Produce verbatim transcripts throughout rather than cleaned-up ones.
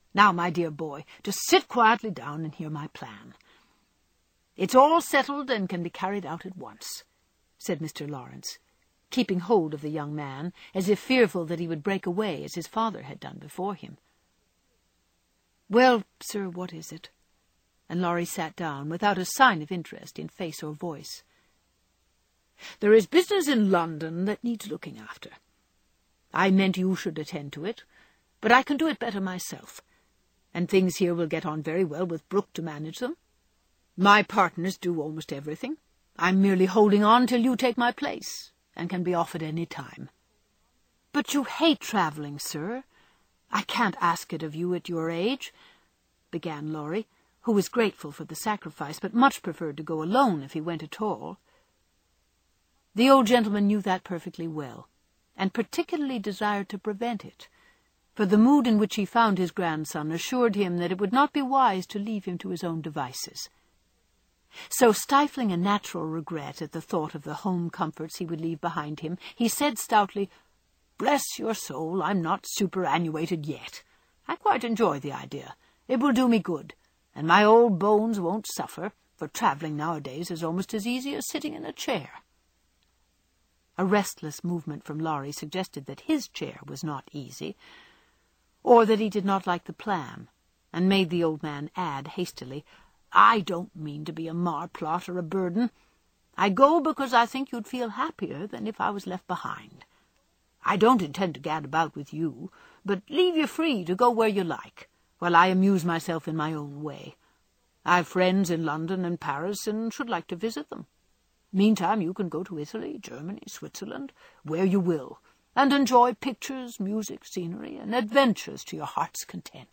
Now, my dear boy, just sit quietly down and hear my plan. It's all settled and can be carried out at once, said Mister Lawrence, keeping hold of the young man, as if fearful that he would break away as his father had done before him. Well, sir, what is it? And Laurie sat down, without a sign of interest in face or voice. There is business in London that needs looking after. I meant you should attend to it, but I can do it better myself, and things here will get on very well with Brooke to manage them. My partners do almost everything. I'm merely holding on till you take my place, and can be off at any time. But you hate travelling, sir. I can't ask it of you at your age, began Laurie, who was grateful for the sacrifice, but much preferred to go alone if he went at all. The old gentleman knew that perfectly well, and particularly desired to prevent it, for the mood in which he found his grandson assured him that it would not be wise to leave him to his own devices. So, stifling a natural regret at the thought of the home comforts he would leave behind him, he said stoutly, "Bless your soul, I'm not superannuated yet. I quite enjoy the idea. It will do me good, and my old bones won't suffer, for travelling nowadays is almost as easy as sitting in a chair." A restless movement from Laurie suggested that his chair was not easy, or that he did not like the plan, and made the old man add hastily, "I don't mean to be a marplot or a burden. I go because I think you'd feel happier than if I was left behind. I don't intend to gad about with you, but leave you free to go where you like, while I amuse myself in my own way. I've friends in London and Paris, and should like to visit them. Meantime, you can go to Italy, Germany, Switzerland, where you will, and enjoy pictures, music, scenery, and adventures to your heart's content."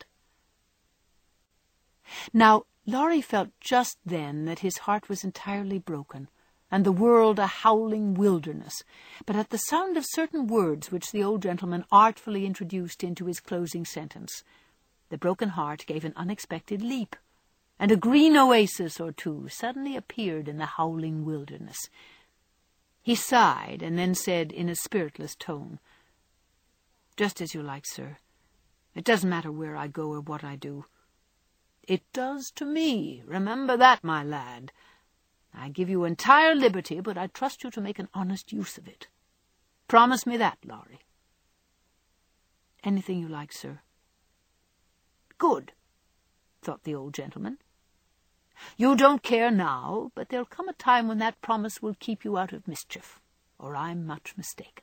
Now, Laurie felt just then that his heart was entirely broken, and the world a howling wilderness, but at the sound of certain words which the old gentleman artfully introduced into his closing sentence, the broken heart gave an unexpected leap, and a green oasis or two suddenly appeared in the howling wilderness. He sighed, and then said in a spiritless tone, "Just as you like, sir. It doesn't matter where I go or what I do." "It does to me. Remember that, my lad. I give you entire liberty, but I trust you to make an honest use of it. Promise me that, Laurie." "Anything you like, sir." "Good," thought the old gentleman. "You don't care now, but there'll come a time when that promise will keep you out of mischief, or I'm much mistaken."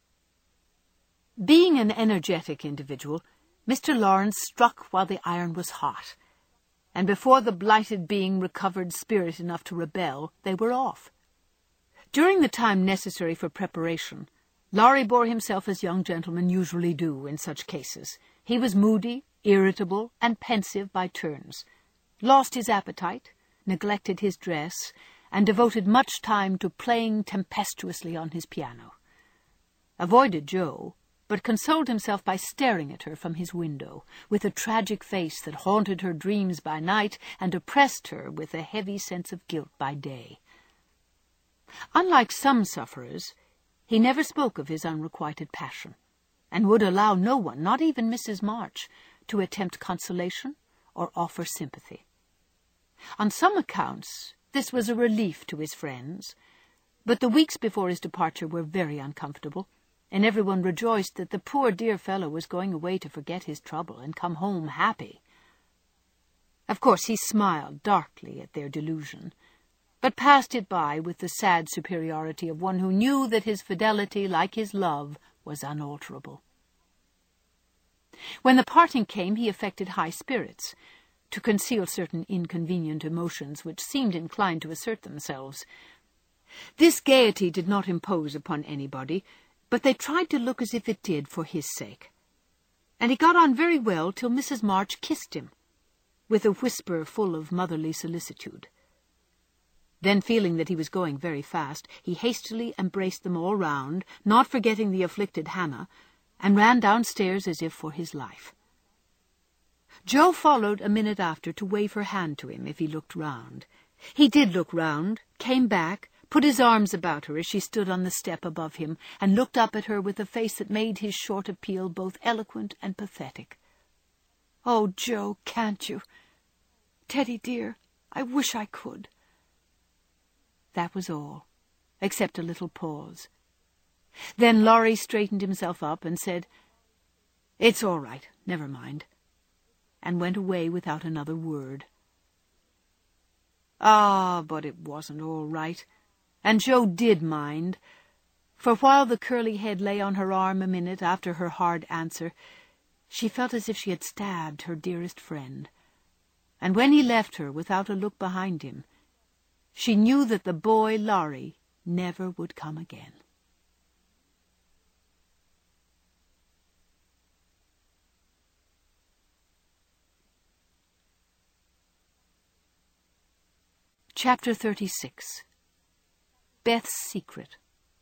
Being an energetic individual, Mister Lawrence struck while the iron was hot, and before the blighted being recovered spirit enough to rebel, they were off. During the time necessary for preparation, Laurie bore himself as young gentlemen usually do in such cases. He was moody, irritable, and pensive by turns, lost his appetite, neglected his dress, and devoted much time to playing tempestuously on his piano. Avoided Jo, but consoled himself by staring at her from his window, with a tragic face that haunted her dreams by night and oppressed her with a heavy sense of guilt by day. Unlike some sufferers, he never spoke of his unrequited passion, and would allow no one, not even Missus March, to attempt consolation or offer sympathy. On some accounts, this was a relief to his friends, but the weeks before his departure were very uncomfortable, and everyone rejoiced that the poor dear fellow was going away to forget his trouble and come home happy. Of course, he smiled darkly at their delusion, but passed it by with the sad superiority of one who knew that his fidelity, like his love, was unalterable. When the parting came, he affected high spirits, to conceal certain inconvenient emotions which seemed inclined to assert themselves. This gaiety did not impose upon anybody, but they tried to look as if it did for his sake. And he got on very well till Missus March kissed him, with a whisper full of motherly solicitude. Then, feeling that he was going very fast, he hastily embraced them all round, not forgetting the afflicted Hannah, and ran downstairs as if for his life. Jo followed a minute after to wave her hand to him if he looked round. He did look round, came back, put his arms about her as she stood on the step above him, and looked up at her with a face that made his short appeal both eloquent and pathetic. Oh, Joe, can't you? Teddy dear, I wish I could. That was all, except a little pause. Then Laurie straightened himself up and said, "It's all right, never mind," and went away without another word. Ah, but it wasn't all right, and Joe did mind, for while the curly head lay on her arm a minute after her hard answer, she felt as if she had stabbed her dearest friend. And when he left her without a look behind him, she knew that the boy Laurie never would come again. Chapter thirty-six. Beth's Secret.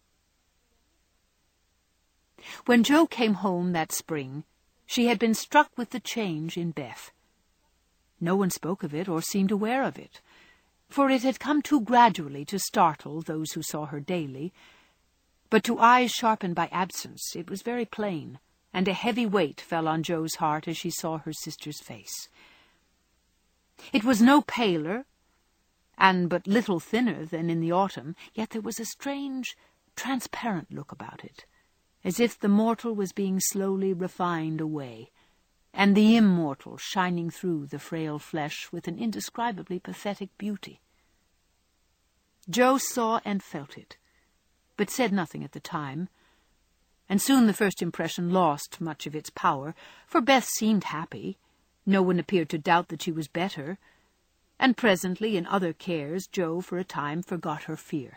When Joe came home that spring, she had been struck with the change in Beth. No one spoke of it or seemed aware of it, for it had come too gradually to startle those who saw her daily. But to eyes sharpened by absence it was very plain, and a heavy weight fell on Joe's heart as she saw her sister's face. It was no paler, and but little thinner than in the autumn, yet there was a strange, transparent look about it, as if the mortal was being slowly refined away, and the immortal shining through the frail flesh with an indescribably pathetic beauty. Joe saw and felt it, but said nothing at the time, and soon the first impression lost much of its power, for Beth seemed happy. No one appeared to doubt that she was better, and presently, in other cares, Joe for a time forgot her fear.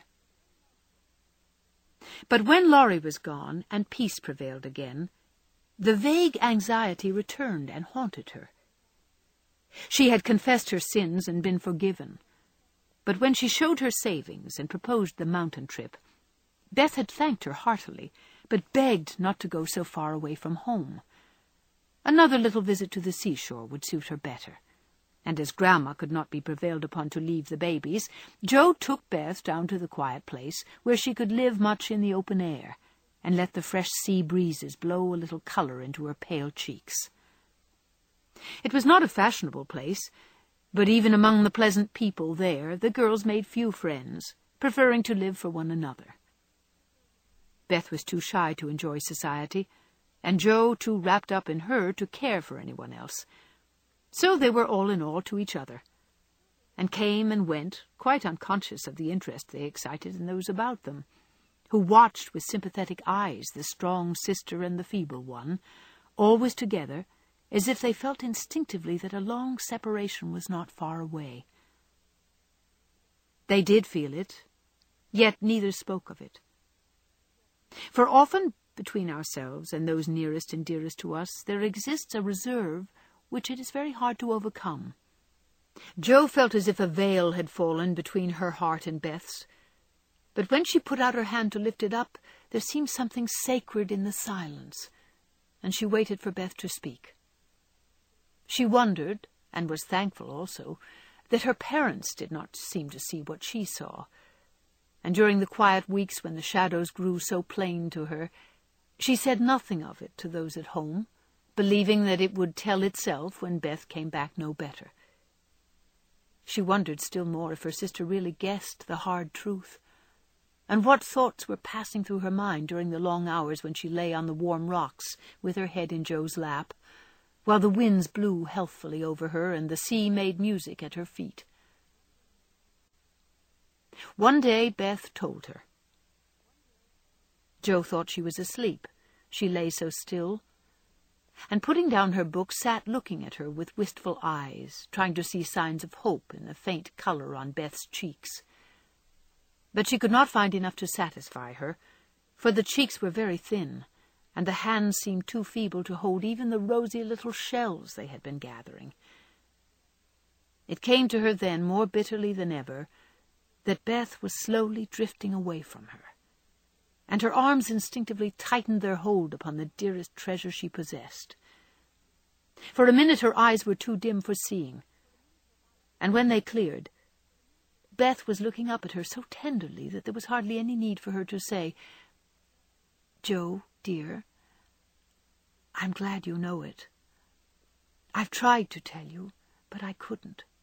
But when Laurie was gone, and peace prevailed again, the vague anxiety returned and haunted her. She had confessed her sins and been forgiven, but when she showed her savings and proposed the mountain trip, Beth had thanked her heartily, but begged not to go so far away from home. Another little visit to the seashore would suit her better. And as Grandma could not be prevailed upon to leave the babies, Joe took Beth down to the quiet place, where she could live much in the open air, and let the fresh sea breezes blow a little colour into her pale cheeks. It was not a fashionable place, but even among the pleasant people there, the girls made few friends, preferring to live for one another. Beth was too shy to enjoy society, and Joe too wrapped up in her to care for anyone else. So they were all in all to each other, and came and went, quite unconscious of the interest they excited in those about them, who watched with sympathetic eyes the strong sister and the feeble one, always together, as if they felt instinctively that a long separation was not far away. They did feel it, yet neither spoke of it. For often, between ourselves and those nearest and dearest to us, there exists a reserve which it is very hard to overcome. Joe felt as if a veil had fallen between her heart and Beth's, but when she put out her hand to lift it up, there seemed something sacred in the silence, and she waited for Beth to speak. She wondered, and was thankful also, that her parents did not seem to see what she saw, and during the quiet weeks when the shadows grew so plain to her, she said nothing of it to those at home, believing that it would tell itself when Beth came back no better. She wondered still more if her sister really guessed the hard truth, and what thoughts were passing through her mind during the long hours when she lay on the warm rocks with her head in Joe's lap, while the winds blew healthfully over her and the sea made music at her feet. One day Beth told her. Joe thought she was asleep. She lay so still, and putting down her book, sat looking at her with wistful eyes, trying to see signs of hope in the faint colour on Beth's cheeks. But she could not find enough to satisfy her, for the cheeks were very thin, and the hands seemed too feeble to hold even the rosy little shells they had been gathering. It came to her then, more bitterly than ever, that Beth was slowly drifting away from her, and her arms instinctively tightened their hold upon the dearest treasure she possessed. For a minute her eyes were too dim for seeing, and when they cleared, Beth was looking up at her so tenderly that there was hardly any need for her to say, "Joe, dear, I'm glad you know it. I've tried to tell you, but I couldn't.